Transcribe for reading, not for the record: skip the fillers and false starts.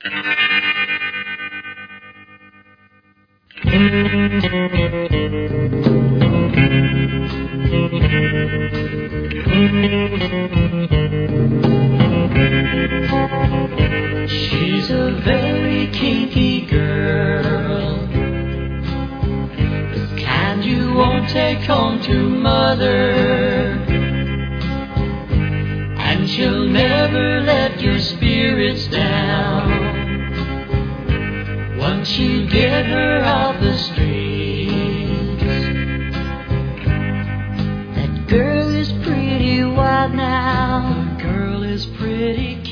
She's a very kinky girl, the kind you won't take home to mother, and she'll never let your spirits down once you get her off the streets. That girl is pretty wild now, the girl is pretty